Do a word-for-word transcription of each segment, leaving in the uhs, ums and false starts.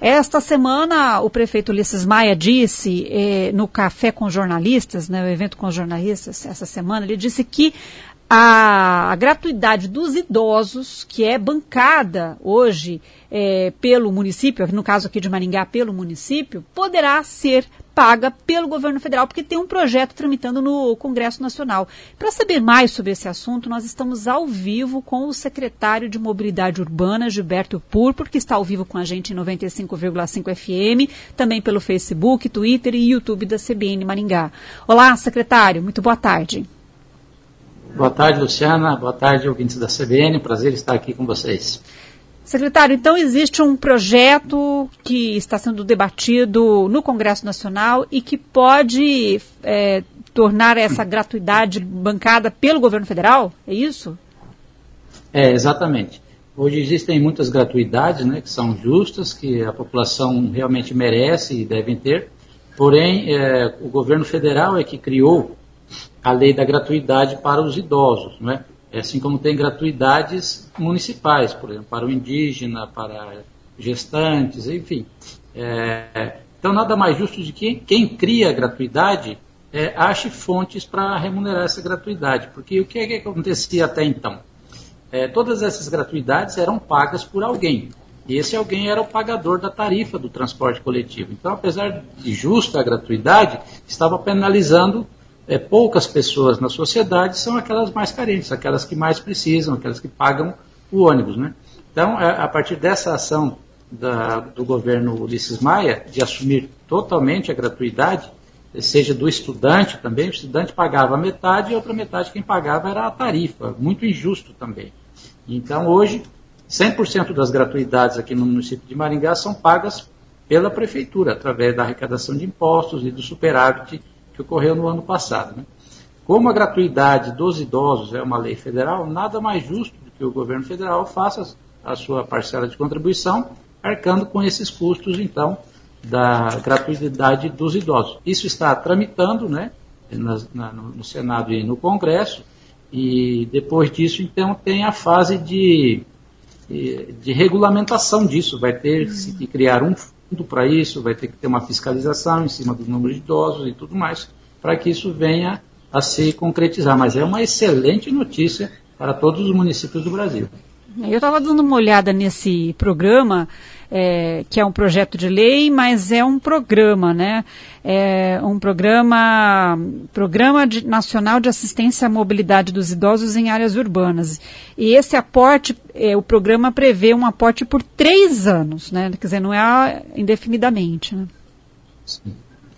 Esta semana, o prefeito Ulisses Maia disse, eh, no Café com Jornalistas, né, o evento com os jornalistas, essa semana, ele disse que a, a gratuidade dos idosos, que é bancada hoje eh, pelo município, no caso aqui de Maringá, pelo município, poderá ser paga pelo governo federal, porque tem um projeto tramitando no Congresso Nacional. Para saber mais sobre esse assunto, nós estamos ao vivo com o secretário de Mobilidade Urbana, Gilberto Purpur, que está ao vivo com a gente em noventa e cinco vírgula cinco F M, também pelo Facebook, Twitter e YouTube da C B N Maringá. Olá, secretário, muito boa tarde. Boa tarde, Luciana. Boa tarde, ouvintes da C B N. Prazer estar aqui com vocês. Secretário, então existe um projeto que está sendo debatido no Congresso Nacional e que pode é, tornar essa gratuidade bancada pelo governo federal? É isso? É, exatamente. Hoje existem muitas gratuidades, né, que são justas, que a população realmente merece e devem ter, porém é, o governo federal é que criou a lei da gratuidade para os idosos, não é? Assim como tem gratuidades municipais, por exemplo, para o indígena, para gestantes, enfim. É, então, nada mais justo de que quem cria a gratuidade é, ache fontes para remunerar essa gratuidade. Porque o que, é que acontecia até então? É, todas essas gratuidades eram pagas por alguém. E esse alguém era o pagador da tarifa do transporte coletivo. Então, apesar de justa a gratuidade, estava penalizando É, poucas pessoas na sociedade, são aquelas mais carentes, aquelas que mais precisam, aquelas que pagam o ônibus, né? Então, a, a partir dessa ação da, do governo Ulisses Maia, de assumir totalmente a gratuidade, seja do estudante também, o estudante pagava a metade e a outra metade quem pagava era a tarifa, muito injusto também. Então, hoje, cem por cento das gratuidades aqui no município de Maringá são pagas pela prefeitura, através da arrecadação de impostos e do superávit que ocorreu no ano passado, né? Como a gratuidade dos idosos é uma lei federal, nada mais justo do que o governo federal faça a sua parcela de contribuição, arcando com esses custos, então, da gratuidade dos idosos. Isso está tramitando, né, na, na, no Senado e no Congresso, e depois disso, então, tem a fase de, de, de regulamentação disso. Vai ter -se que criar um fundo para isso, vai ter que ter uma fiscalização em cima do número de idosos e tudo mais, para que isso venha a se concretizar. Mas é uma excelente notícia para todos os municípios do Brasil. Eu estava dando uma olhada nesse programa, é, que é um projeto de lei, mas é um programa, né? É um programa, programa de, Nacional de Assistência à Mobilidade dos Idosos em Áreas Urbanas. E esse aporte, é, o programa prevê um aporte por três anos, né? Quer dizer, não é indefinidamente, né? Sim.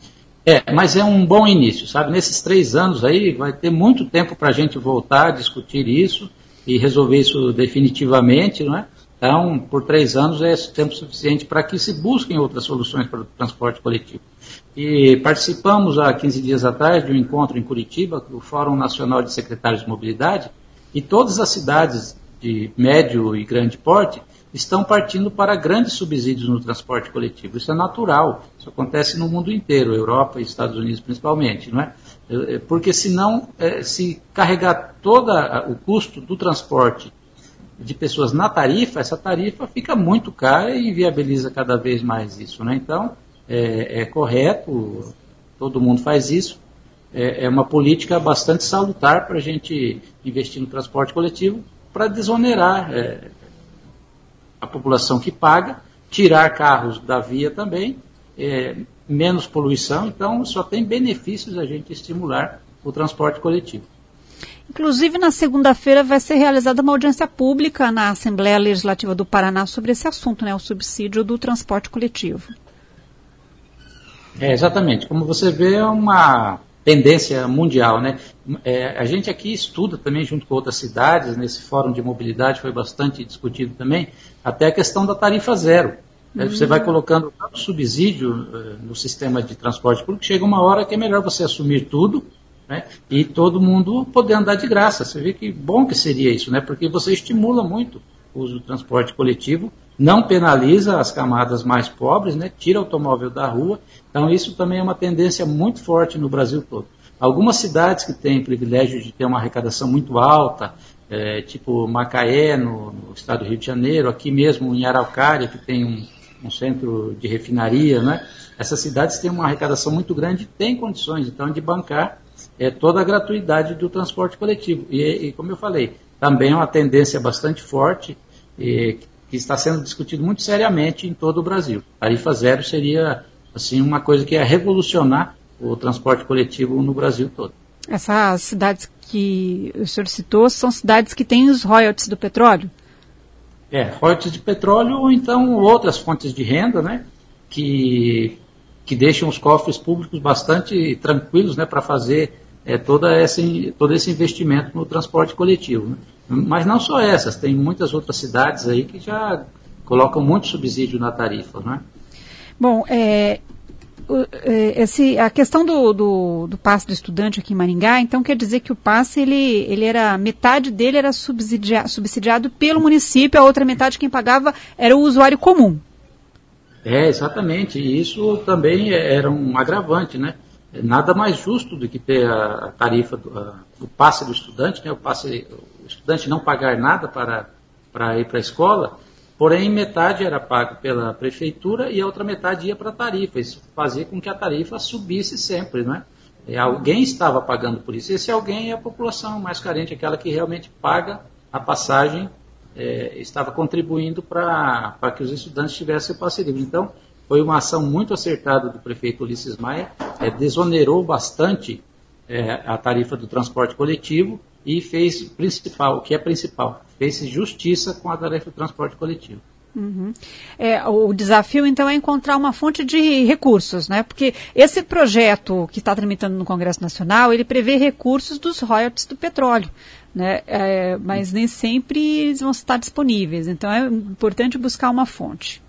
É, mas é um bom início, sabe? Nesses três anos aí vai ter muito tempo para a gente voltar a discutir isso e resolver isso definitivamente, não é? Então, por três anos é tempo suficiente para que se busquem outras soluções para o transporte coletivo. E participamos há quinze dias atrás de um encontro em Curitiba, do Fórum Nacional de Secretários de Mobilidade, e todas as cidades de médio e grande porte estão partindo para grandes subsídios no transporte coletivo. Isso é natural, isso acontece no mundo inteiro, Europa e Estados Unidos principalmente, não é? Porque senão, se carregar todo o custo do transporte de pessoas na tarifa, essa tarifa fica muito cara e viabiliza cada vez mais isso, né? Então, é, é correto, todo mundo faz isso, é, é uma política bastante salutar para a gente investir no transporte coletivo, para desonerar é, a população que paga, tirar carros da via também, é, menos poluição, então só tem benefícios a gente estimular o transporte coletivo. Inclusive, na segunda-feira vai ser realizada uma audiência pública na Assembleia Legislativa do Paraná sobre esse assunto, né, o subsídio do transporte coletivo. É, exatamente. Como você vê, é uma tendência mundial, né? É, a gente aqui estuda também, junto com outras cidades, nesse fórum de mobilidade foi bastante discutido também, até a questão da tarifa zero. Uhum. Você vai colocando tanto subsídio uh, no sistema de transporte público, chega uma hora que é melhor você assumir tudo, né, e todo mundo poder andar de graça. Você vê que bom que seria isso, né, porque você estimula muito o uso do transporte coletivo, não penaliza as camadas mais pobres, né, tira o automóvel da rua. Então isso também é uma tendência muito forte no Brasil todo. Algumas cidades que têm privilégio de ter uma arrecadação muito alta, é, tipo Macaé, no, no estado do Rio de Janeiro, aqui mesmo em Araucária, que tem um, um centro de refinaria, né? Essas cidades têm uma arrecadação muito grande e têm condições, então, de bancar é, toda a gratuidade do transporte coletivo. E, e, como eu falei, também é uma tendência bastante forte e, que está sendo discutido muito seriamente em todo o Brasil. Tarifa zero seria, assim, uma coisa que ia revolucionar o transporte coletivo no Brasil todo. Essas cidades que o senhor citou são cidades que têm os royalties do petróleo? É, royalties de petróleo ou então outras fontes de renda, né, que, que deixam os cofres públicos bastante tranquilos, né, para fazer é, toda essa, todo esse investimento no transporte coletivo. Né. Mas não só essas, tem muitas outras cidades aí que já colocam muito subsídio na tarifa, né. Bom, é... Esse, a questão do, do, do passe do estudante aqui em Maringá, então quer dizer que o passe, ele, ele era, metade dele era subsidia, subsidiado pelo município, a outra metade quem pagava era o usuário comum. É, exatamente, e isso também era um agravante, né? Nada mais justo do que ter a tarifa, do, a, o passe do estudante, né? O passe, o estudante não pagar nada para, para ir para a escola. Porém, metade era pago pela prefeitura e a outra metade ia para a tarifa. Isso fazia com que a tarifa subisse sempre, né? E alguém estava pagando por isso. Esse alguém é a população mais carente, aquela que realmente paga a passagem, é, estava contribuindo para que os estudantes tivessem o passe livre. Então, foi uma ação muito acertada do prefeito Ulisses Maia, é, desonerou bastante é, a tarifa do transporte coletivo e fez principal, o que é principal, fez justiça com a tarifa do transporte coletivo. Uhum. É, o desafio, então, é encontrar uma fonte de recursos, né? Porque esse projeto que está tramitando no Congresso Nacional, ele prevê recursos dos royalties do petróleo, né? É, mas nem sempre eles vão estar disponíveis, então é importante buscar uma fonte.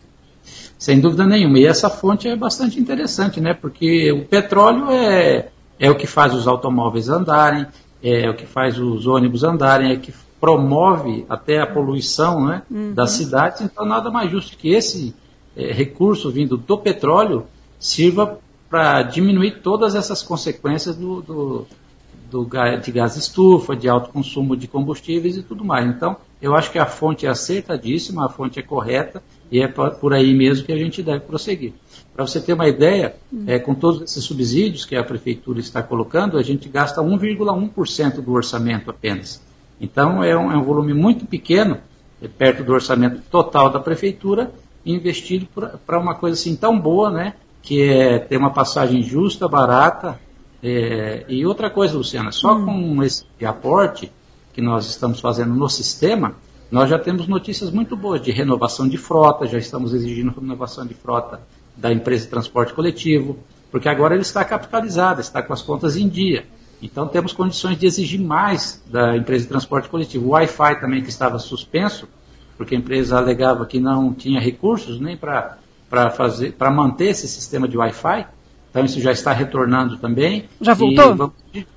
Sem dúvida nenhuma, e essa fonte é bastante interessante, né? Porque o petróleo é, é o que faz os automóveis andarem, é o que faz os ônibus andarem, é o que promove até a poluição, né, uhum. das cidades. Então, nada mais justo que esse é, recurso vindo do petróleo sirva para diminuir todas essas consequências do, do, do, de gás estufa, de alto consumo de combustíveis e tudo mais. Então, eu acho que a fonte é acertadíssima, a fonte é correta e é por aí mesmo que a gente deve prosseguir. Para você ter uma ideia, uhum. é, com todos esses subsídios que a prefeitura está colocando, a gente gasta um vírgula um por cento do orçamento apenas. Então, é um, é um volume muito pequeno, é, perto do orçamento total da prefeitura, investido para uma coisa assim tão boa, né, que é ter uma passagem justa, barata. É, e outra coisa, Luciana, só uhum. com esse aporte que nós estamos fazendo no sistema, nós já temos notícias muito boas de renovação de frota, já estamos exigindo renovação de frota da empresa de transporte coletivo, porque agora ele está capitalizado, está com as contas em dia. Então temos condições de exigir mais da empresa de transporte coletivo. O Wi-Fi também, que estava suspenso, porque a empresa alegava que não tinha recursos nem para fazer, para manter esse sistema de Wi-Fi. Então isso já está retornando também. Já voltou? Vamos,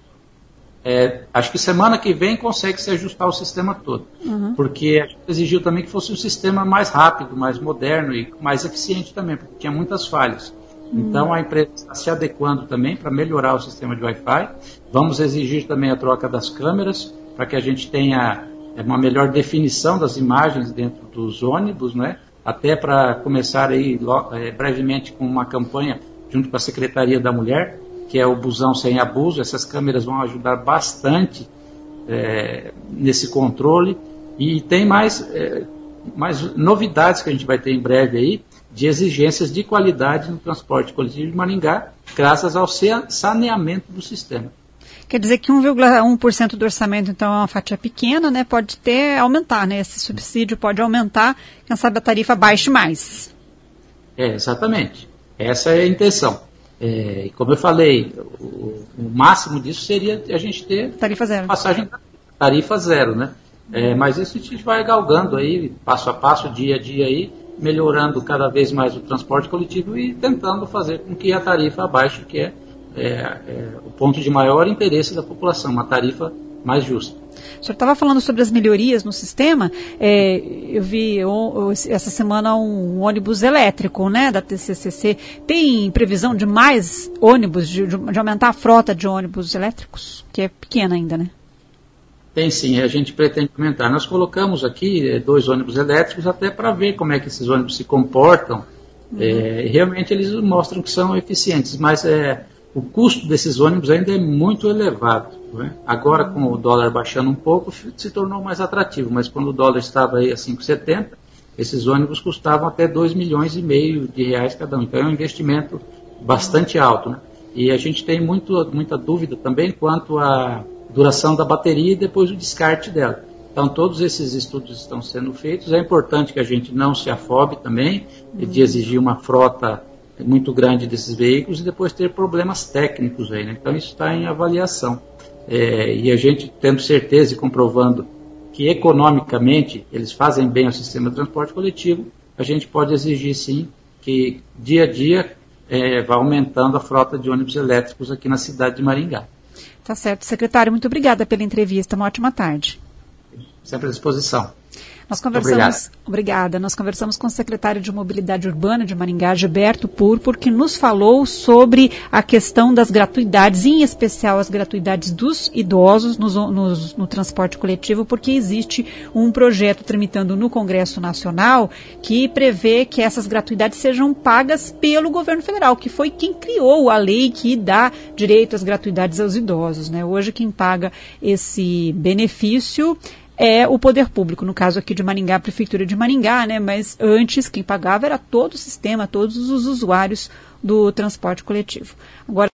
é, acho que semana que vem consegue se ajustar o sistema todo. Uhum. Porque a gente exigiu também que fosse um sistema mais rápido, mais moderno e mais eficiente também, porque tinha muitas falhas. Uhum. Então a empresa está se adequando também para melhorar o sistema de Wi-Fi. Vamos exigir também a troca das câmeras para que a gente tenha uma melhor definição das imagens dentro dos ônibus, né? Até para começar aí é, brevemente com uma campanha junto com a Secretaria da Mulher, que é o Busão Sem Abuso. Essas câmeras vão ajudar bastante é, nesse controle. E tem mais, é, mais novidades que a gente vai ter em breve aí, de exigências de qualidade no transporte coletivo de Maringá, graças ao saneamento do sistema. Quer dizer que um vírgula um por cento do orçamento, então, é uma fatia pequena, né? Pode ter, aumentar, né? Esse subsídio pode aumentar, quem sabe a tarifa baixe mais. É, exatamente. Essa é a intenção. É, e como eu falei, o, o máximo disso seria a gente ter tarifa zero. Passagem tarifa zero, né? É, mas isso a gente vai galgando aí, passo a passo, dia a dia aí, melhorando cada vez mais o transporte coletivo e tentando fazer com que a tarifa abaixe, que é, é, é o ponto de maior interesse da população, uma tarifa mais justa. O senhor estava falando sobre as melhorias no sistema. É, eu vi eu, essa semana um ônibus elétrico, né, da T C C C. Tem previsão de mais ônibus, de, de aumentar a frota de ônibus elétricos? Que é pequena ainda, né? Tem sim, a gente pretende aumentar. Nós colocamos aqui é, dois ônibus elétricos até para ver como é que esses ônibus se comportam. Uhum. É, realmente eles mostram que são eficientes, mas é, o custo desses ônibus ainda é muito elevado. Né? Agora, com o dólar baixando um pouco, se tornou mais atrativo, mas quando o dólar estava aí a cinco reais e setenta centavos, esses ônibus custavam até dois milhões e meio de reais cada um. Então é um investimento bastante alto. Né? E a gente tem muito, muita dúvida também quanto à duração da bateria e depois o descarte dela. Então todos esses estudos estão sendo feitos. É importante que a gente não se afobe também uhum. de exigir uma frota muito grande desses veículos e depois ter problemas técnicos aí. Né? Então isso está em avaliação. É, e a gente tendo certeza e comprovando que economicamente eles fazem bem ao sistema de transporte coletivo, a gente pode exigir sim que dia a dia é, vá aumentando a frota de ônibus elétricos aqui na cidade de Maringá. Tá certo. Secretário, muito obrigada pela entrevista. Uma ótima tarde. Sempre à disposição. Nós conversamos, obrigada, nós conversamos com o secretário de Mobilidade Urbana de Maringá, Gilberto Purpur, que nos falou sobre a questão das gratuidades, em especial as gratuidades dos idosos nos, nos, no transporte coletivo, porque existe um projeto tramitando no Congresso Nacional que prevê que essas gratuidades sejam pagas pelo governo federal, que foi quem criou a lei que dá direito às gratuidades aos idosos, né? Hoje quem paga esse benefício é o poder público, no caso aqui de Maringá, a Prefeitura de Maringá, né? Mas antes quem pagava era todo o sistema, todos os usuários do transporte coletivo. Agora